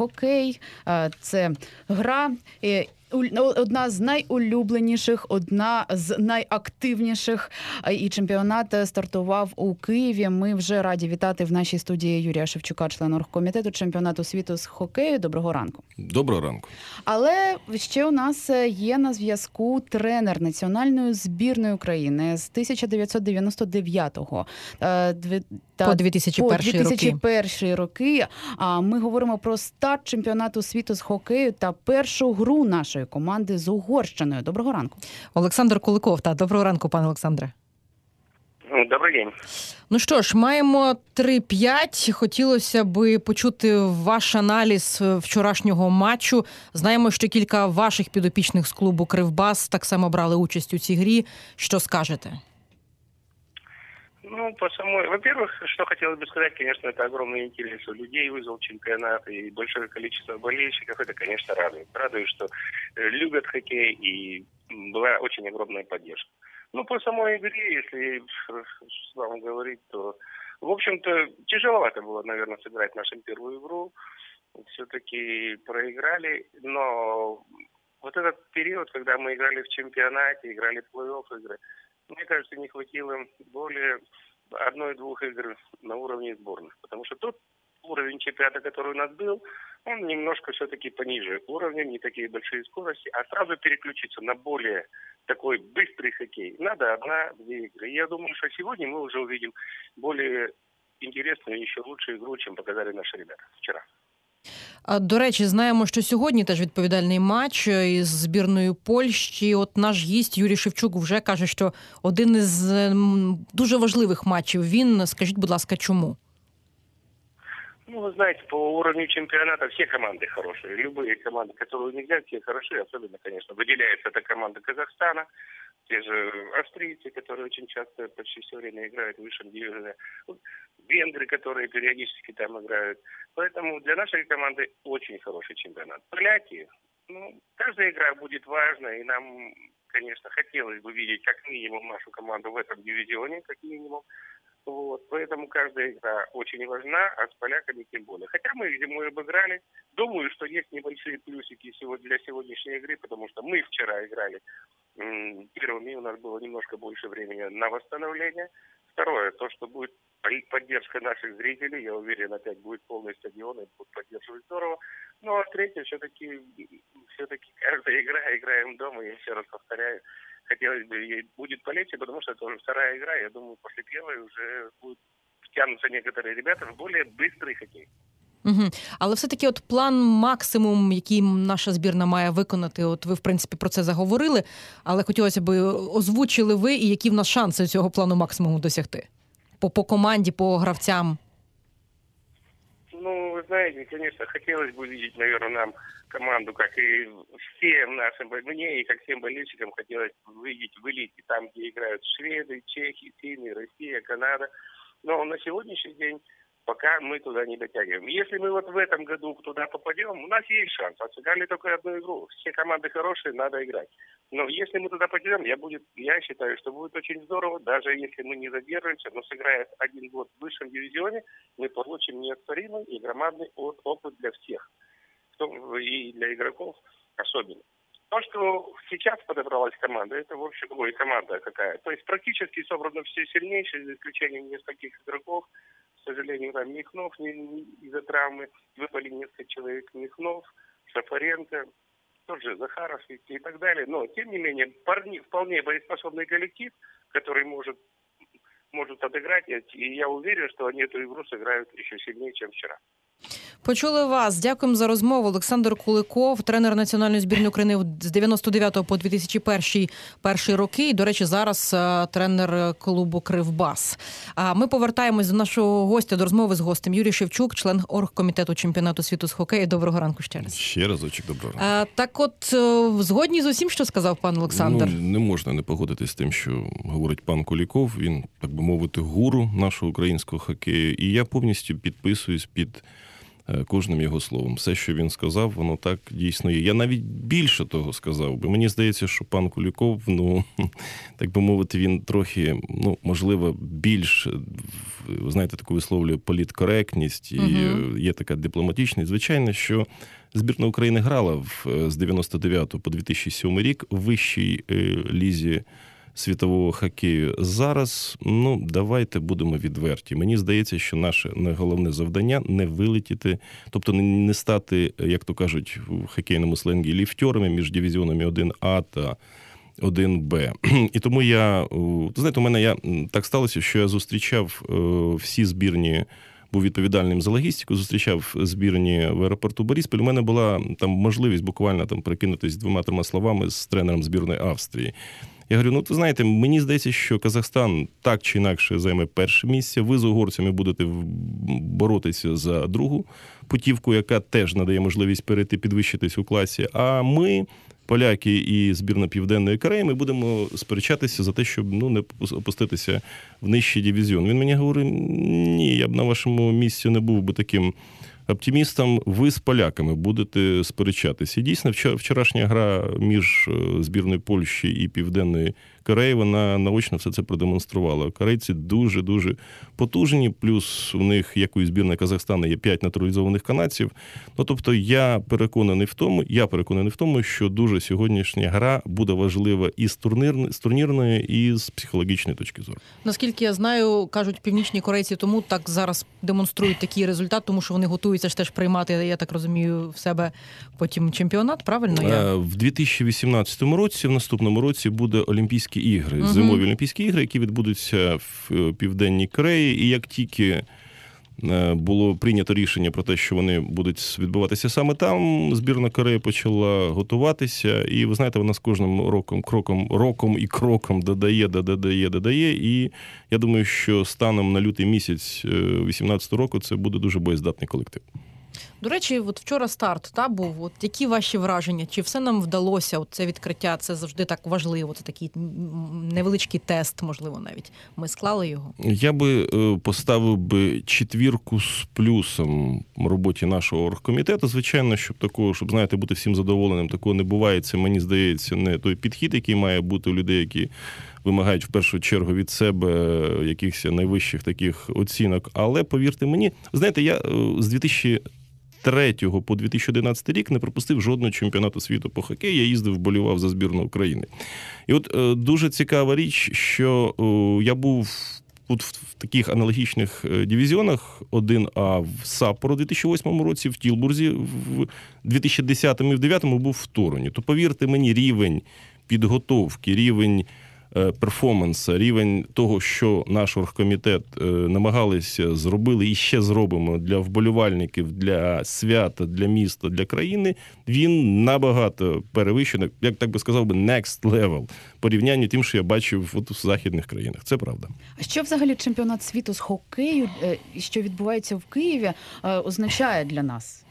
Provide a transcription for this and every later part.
хокей. Це гра, одна з найулюбленіших, одна з найактивніших. І чемпіонат стартував у Києві. Ми вже раді вітати в нашій студії Юрія Шевчука, члена оргкомітету чемпіонату світу з хокею. Доброго ранку. Доброго ранку. Але ще у нас є на зв'язку тренер національної збірної України з 1999 по 2001 роки. Ми говоримо про старт чемпіонату світу з хокею та першу гру нашої команди з Угорщиною. Доброго ранку. Олександр Куликов. Доброго ранку, пане Олександре. Добрий день. Ну що ж, маємо 3-5. Хотілося б почути ваш аналіз вчорашнього матчу. Знаємо, що кілька ваших підопічних з клубу «Кривбас» так само брали участь у цій грі. Що скажете? Во-первых, что хотелось бы сказать, конечно, это огромный интерес у людей вызвал чемпионат, и большое количество болельщиков, это, конечно, радует. Радует, что любят хоккей, и была очень огромная поддержка. По самой игре, если с вами говорить, то, в общем-то, тяжеловато было, наверное, сыграть нашу первую игру. Все-таки проиграли, но вот этот период, когда мы играли в чемпионате, играли в плей-офф игры, мне кажется, не хватило более 1-2 игр на уровне сборных. Потому что тот уровень чемпионата, который у нас был, он немножко все-таки пониже уровня, не такие большие скорости, а сразу переключиться на более такой быстрый хоккей. Надо 1-2 игры. Я думаю, что сегодня мы уже увидим более интересную, еще лучшую игру, чем показали наши ребята вчера. До речі, знаємо, що сьогодні теж відповідальний матч із збірною Польщі. От наш гість Юрій Шевчук вже каже, що один із дуже важливих матчів він. Скажіть, будь ласка, чому? Вы знаете, по уровню чемпионата все команды хорошие. Любые команды, которые не взять, все хорошие. Особенно, конечно, выделяется эта команда Казахстана. Те же австрийцы, которые очень часто, почти все время играют в высшем дивизионе. Венгры, которые периодически там играют. Поэтому для нашей команды очень хороший чемпионат. Поляки, каждая игра будет важна. И нам, конечно, хотелось бы видеть как минимум нашу команду в этом дивизионе, как минимум. Поэтому каждая игра очень важна, а с поляками тем более. Хотя мы их зимой обыграли. Думаю, что есть небольшие плюсики для сегодняшней игры, потому что мы вчера играли первыми, у нас было немножко больше времени на восстановление. Второе, то, что будет поддержка наших зрителей, я уверен, опять будет полный стадион и будут поддерживать здорово. А третье, все-таки каждая игра, играем дома, я еще раз повторяю, хотелось бы, ей будет полегче, потому что это уже вторая игра, я думаю, после первой уже будут втянуться некоторые ребята в более быстрый хоккей. Угу. Але все-таки план максимум, який наша збірна має виконати, ви, в принципі, про це заговорили, але хотілося б озвучили ви, і які в нас шанси цього плану максимуму досягти? По команді, по гравцям? Вы знаете, конечно, хотелось бы видеть, наверное, нам команду, как и всем нашим, мне и как всем болельщикам хотелось видеть в элите, там, где играют шведы, чехи, финны, Россия, Канада. Но на сегодняшний день пока мы туда не дотягиваем. Если мы в этом году туда попадем, у нас есть шанс. Отсыграли только одну игру. Все команды хорошие, надо играть. Но если мы туда попадем, я считаю, что будет очень здорово, даже если мы не задержимся, но сыграя 1 год в высшем дивизионе, мы получим неоспоримый и громадный опыт для всех. И для игроков особенно. То, что сейчас подобралась команда, это, в общем, команда какая. То есть практически собрано все сильнейшие, за исключением нескольких игроков. К сожалению, там Михнов из-за травмы, выпали несколько человек, Михнов, Шафаренко, тот же Захаров и так далее. Но, тем не менее, вполне боеспособный коллектив, который может отыграть, и я уверен, что они эту игру сыграют еще сильнее, чем вчера. Почули вас. Дякуємо за розмову. Олександр Куликов, тренер національної збірної України з 99 по 2001 роки. І, до речі, зараз тренер клубу «Кривбас». Ми повертаємось до нашого гостя, до розмови з гостем. Юрій Шевчук, член оргкомітету чемпіонату світу з хокею. Доброго ранку ще раз. Ще разочок доброго ранку. Так згодні з усім, що сказав пан Олександр? Не можна не погодитись з тим, що говорить пан Куликов. Він, так би мовити, гуру нашого українського хокею. І я повністю підписуюсь під кожним його словом. Все, що він сказав, воно так дійсно є. Я навіть більше того сказав би. Мені здається, що пан Куликов, так би мовити, він трохи, можливо, більш, ви знаєте, таку висловлює політкоректність, і є така дипломатичність. Звичайно, що збірна України грала з 99 по 2007 рік в вищій лізі світового хокею. Зараз, давайте будемо відверті. Мені здається, що наше головне завдання – не вилетіти, тобто не стати, як то кажуть в хокейному сленгі, ліфтерами між дивізіонами 1А та 1Б. І тому у мене так сталося, що я зустрічав всі збірні, був відповідальним за логістику, зустрічав збірні в аеропорту Борисполь. У мене була там можливість буквально перекинутись 2-3 словами з тренером збірної Австрії. Я говорю, ви знаєте, мені здається, що Казахстан так чи інакше займе перше місце. Ви з угорцями будете боротися за другу путівку, яка теж надає можливість підвищитись у класі. А ми, поляки і збірна Південної Кореї, ми будемо сперечатися за те, щоб не опуститися в нижчий дивізіон. Він мені говорить, ні, я б на вашому місці не був би таким оптимістом, ви з поляками будете сперечатися. І дійсно, вчорашня гра між збірною Польщі і Південної Кореї, вона наочно все це продемонструвала. Корейці дуже-дуже потужні, плюс у них, як і у збірної Казахстану, є 5 натуралізованих канадців. Тобто я переконаний в тому, що дуже сьогоднішня гра буде важлива і з турнірної, і з психологічної точки зору. Наскільки я знаю, кажуть, північні корейці тому так зараз демонструють такий результат, тому що вони готуються ж теж приймати, я так розумію, в себе потім чемпіонат, правильно? В 2018 році, в наступному році, буде Олімпійські ігри, зимові Олімпійські ігри, які відбудуться в Південній Кореї. І як тільки було прийнято рішення про те, що вони будуть відбуватися саме там, збірна Кореї почала готуватися. І, ви знаєте, вона з кожним роком додає. І я думаю, що станом на лютий місяць 2018 року це буде дуже боєздатний колектив. До речі, вчора старт був. Які ваші враження? Чи все нам вдалося? Це відкриття, це завжди так важливо. Це такий невеличкий тест, можливо, навіть. Ми склали його? Я би поставив 4 з плюсом роботі нашого оргкомітету. Звичайно, щоб, знаєте, бути всім задоволеним, такого не буває. Це, мені здається, не той підхід, який має бути у людей, які вимагають в першу чергу від себе якихось найвищих таких оцінок. Але, повірте мені, знаєте, я з 2003 по 2011 рік не пропустив жодного чемпіонату світу по хокею. Я їздив, вболівав за збірну України. І дуже цікава річ, що я був в таких аналогічних дивізіонах 1А в Саппоро у 2008 році, в Тілбурзі в 2010 і в 2009 був в Тороні. То, повірте мені, рівень підготовки, рівень перформанса, рівень того, що наш оргкомітет намагалися зробили і ще зробимо для вболівальників, для свята, для міста, для країни, він набагато перевищений, як так би сказав next level, порівняння тим, що я бачив в західних країнах. Це правда. А що взагалі чемпіонат світу з хокею, що відбувається в Києві, означає для нас?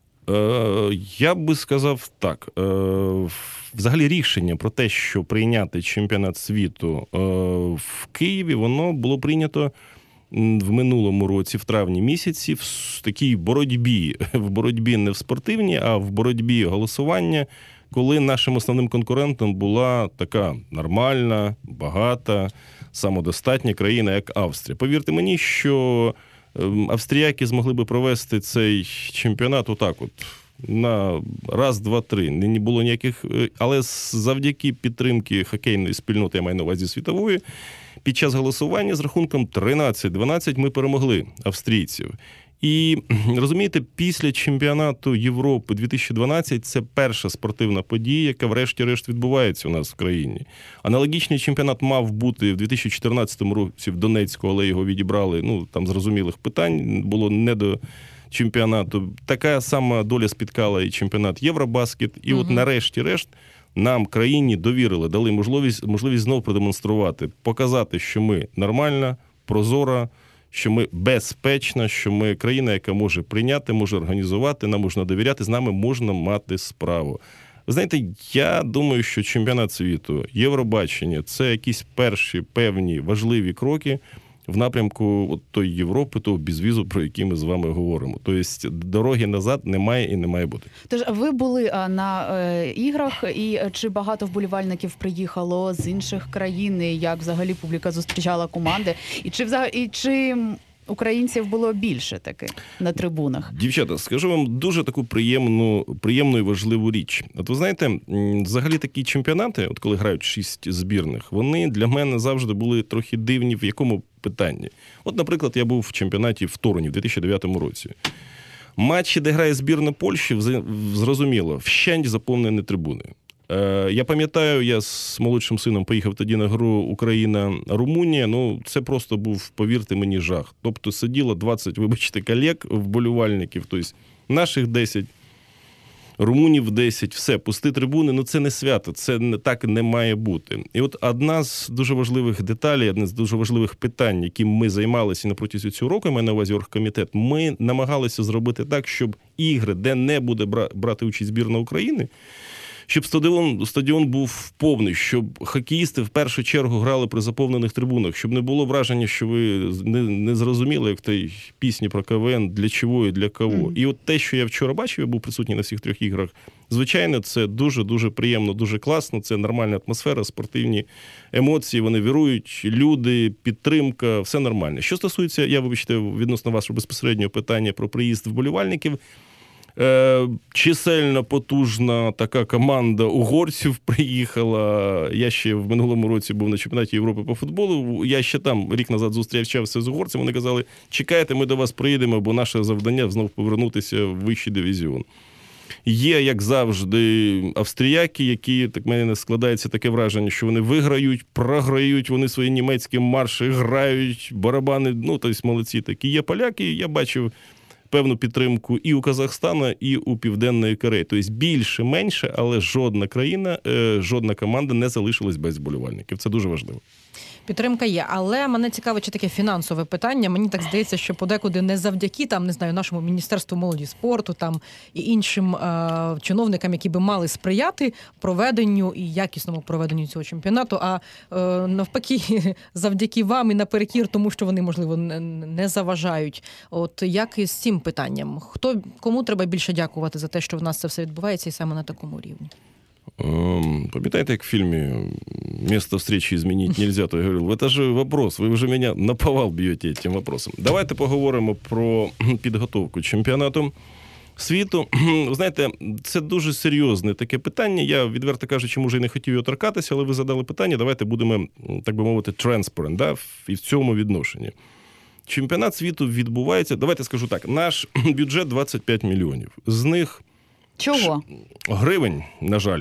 Я би сказав так. Взагалі рішення про те, що прийняти чемпіонат світу в Києві, воно було прийнято в минулому році, в травні місяці, в такій боротьбі. В боротьбі не в спортивній, а в боротьбі голосування, коли нашим основним конкурентом була така нормальна, багата, самодостатня країна, як Австрія. Повірте мені, що австріяки змогли би провести цей чемпіонат на раз, два, три. Не було ніяких, але завдяки підтримки хокейної спільноти, я маю на увазі світової, під час голосування з рахунком 13-12 ми перемогли австрійців. І, розумієте, після чемпіонату Європи 2012 це перша спортивна подія, яка врешті-решт відбувається у нас в країні. Аналогічний чемпіонат мав бути в 2014 році в Донецьку, але його відібрали, там зрозумілих питань, було не до чемпіонату. Така сама доля спіткала і чемпіонат Євробаскет. І нарешті-решт нам, країні, довірили, дали можливість знову продемонструвати, показати, що ми нормальна, прозора, що ми безпечна, що ми країна, яка може прийняти, може організувати, нам можна довіряти, з нами можна мати справу. Ви знаєте, я думаю, що чемпіонат світу, Євробачення – це якісь перші певні важливі кроки в напрямку от тої Європи, того безвізу, про який ми з вами говоримо. Тобто дороги назад немає і не має бути. Тож ви були на іграх, і чи багато вболівальників приїхало з інших країн, і як взагалі публіка зустрічала команди, і чи українців було більше таки на трибунах? Дівчата, скажу вам дуже таку приємну і важливу річ. От ви знаєте, взагалі такі чемпіонати, от коли грають 6 збірних, вони для мене завжди були трохи дивні в якому питанні. От, наприклад, я був в чемпіонаті в Торуні в 2009 році. Матчі, де грає збірна Польщі, зрозуміло, вщент заповнені трибуни. Я пам'ятаю, я з молодшим сином поїхав тоді на гру Україна-Румунія. Ну, це просто був, повірте мені, жах. Тобто сиділо 20, вибачте, колег, вболівальників, тобто наших 10, румунів 10, все, пусті трибуни, ну це не свято, це так не має бути. І от одна з дуже важливих деталей, одне з дуже важливих питань, яким ми займалися на протязі цього року, я маю на увазі оргкомітет, ми намагалися зробити так, щоб ігри, де не буде брати участь збірна України, щоб стадіон був повний, щоб хокеїсти в першу чергу грали при заповнених трибунах, щоб не було враження, що ви не зрозуміли, як в тій пісні про КВН, для чого і для кого. І от те, що я вчора бачив, я був присутній на всіх 3 іграх, звичайно, це дуже-дуже приємно, дуже класно, це нормальна атмосфера, спортивні емоції, вони вірують, люди, підтримка, все нормально. Що стосується, я, вибачте, відносно вашого безпосереднього питання про приїзд вболівальників, чисельно потужна така команда угорців приїхала. Я ще в минулому році був на чемпіонаті Європи по футболу. Я ще там рік назад зустрічався з угорцями. Вони казали, чекайте, ми до вас приїдемо, бо наше завдання знов повернутися в вищий дивізіон. Є, як завжди, австріяки, які, так в мене складається таке враження, що вони виграють, програють, вони свої німецькі марші грають, барабани, ну, тобто молодці такі. Є поляки, я бачив певну підтримку і у Казахстана, і у Південної Кореї. Тобто більше-менше, але жодна країна, жодна команда не залишилась без вболівальників. Це дуже важливо. Підтримка є, але мене цікавить ще таке фінансове питання. Мені так здається, що подекуди не завдяки там, не знаю, нашому Міністерству молоді і спорту там і іншим чиновникам, які би мали сприяти проведенню і якісному проведенню цього чемпіонату, а навпаки, завдяки вам і наперекір, тому що вони, можливо, не заважають. От як із цим питанням? Кому треба більше дякувати за те, що в нас це все відбувається і саме на такому рівні? Пам'ятаєте, як в фільмі «Место встречи изменить нельзя», то я говорив, это же вопрос, ви вже мене наповал б'єте цим вопросом. Давайте поговоримо про підготовку чемпіонату світу. Ви знаєте, це дуже серйозне таке питання. Я, відверто кажучи, може і не хотів його торкатися, але ви задали питання, давайте будемо, так би мовити, transparent, да, і в цьому відношенні. Чемпіонат світу відбувається, давайте скажу так, наш бюджет 25 мільйонів. З них чого? Гривень, на жаль.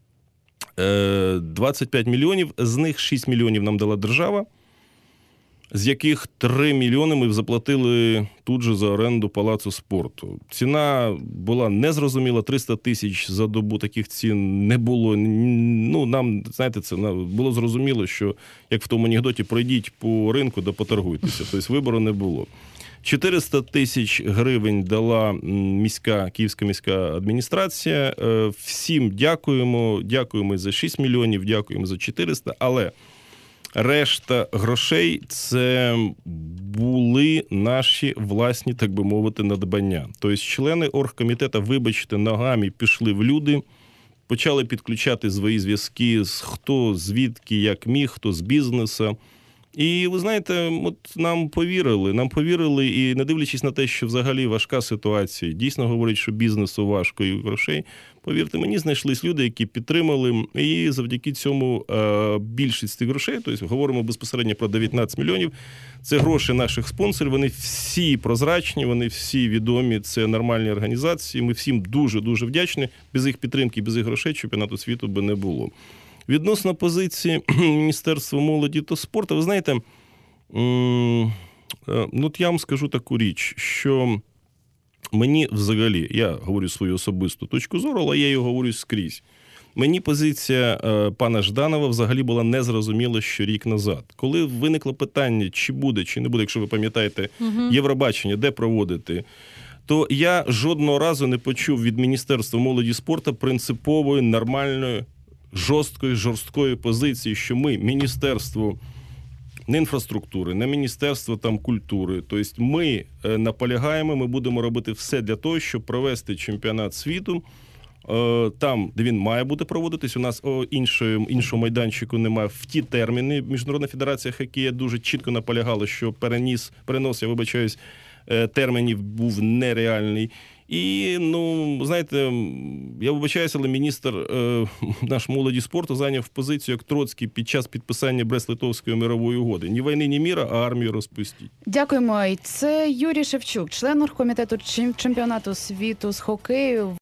25 мільйонів, з них 6 мільйонів нам дала держава, з яких 3 мільйони ми заплатили тут же за оренду палацу спорту. Ціна була незрозуміла, 300 тисяч за добу, таких цін не було. Ну, нам, знаєте, це було зрозуміло, що, як в тому анекдоті, пройдіть по ринку да поторгуйтеся. Тобто вибору не було. 400 тисяч гривень дала Київська міська адміністрація. Всім дякуємо за 6 мільйонів, дякуємо за 400, але решта грошей – це були наші власні, так би мовити, надбання. Тобто члени оргкомітету, вибачте, ногами пішли в люди, почали підключати свої зв'язки, хто звідки, як міг, хто з бізнесу. І, ви знаєте, от нам повірили, і не дивлячись на те, що взагалі важка ситуація, дійсно говорять, що бізнесу важко і грошей, повірте мені, знайшлись люди, які підтримали, і завдяки цьому більшість цих грошей, тобто говоримо безпосередньо про 19 мільйонів, це гроші наших спонсорів, вони всі прозрачні, вони всі відомі, це нормальні організації, ми всім дуже-дуже вдячні, без їх підтримки, без їх грошей чемпіонату світу би не було. Відносно позиції Міністерства молоді та спорту, ви знаєте, ну, я вам скажу таку річ, що мені взагалі, я говорю свою особисту точку зору, але я її говорю скрізь. Мені позиція пана Жданова взагалі була незрозуміла ще рік назад. Коли виникло питання, чи буде, чи не буде, якщо ви пам'ятаєте, Євробачення, де проводити, то я жодного разу не почув від Міністерства молоді і спорту принципової, нормальної, жорсткої позиції, що ми, Міністерство на інфраструктури, на Міністерство там культури. Тобто ми наполягаємо, ми будемо робити все для того, щоб провести чемпіонат світу там, де він має бути проводитись. У нас іншого майданчику немає. В ті терміни Міжнародна федерація хокею дуже чітко наполягала, що перенос, я вибачаюсь, термінів був нереальний. І, знаєте, я вибачаюся, але міністр наш молоді спорту зайняв позицію як Троцький під час підписання Брест-Литовської мирової угоди. Ні війни, ні міра, а армію розпустіть. Дякуємо. І це Юрій Шевчук, член оргкомітету чемпіонату світу з хокею.